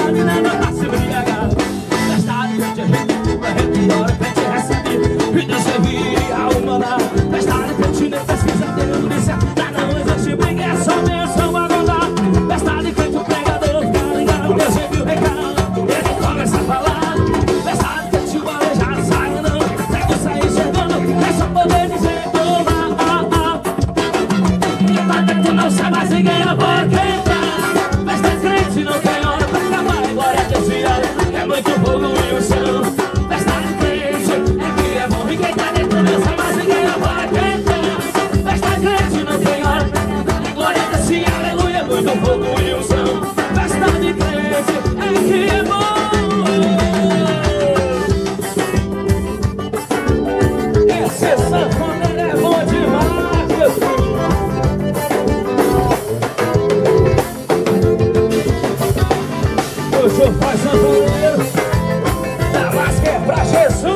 menina tá se embriagada. Festa de crente, a gente vai arrepiar, a crente recebe e Deus servir a humana. Festa de crente, nem pesquisa, tem polícia. Não existe briga, é só bênção pra contar. Festa de crente, o pregador fica ligado, Deus envia o recado, ele começa a falar. Festa de crente, o aleijado sai andando, segue sair chegando, é só poder dizer olá. Quem tá dentro não sai mais ninguém, não pode entrar. Festa de crente, não tem hora pra acabar, agora é Deus virado, é muito fogo e o chão. Festa de crente, é que é bom, e quem tá dentro não sai mais ninguém, não pode entrar. Festa de crente, não tem hora pra acabar, glória a Deus e aleluia, muito fogo e unção. Festa de crente, é que é bom. Esse sanfoneiro é bom demais, meu filho. O senhor faz sanfoneiro, dá mais que é pra Jesus.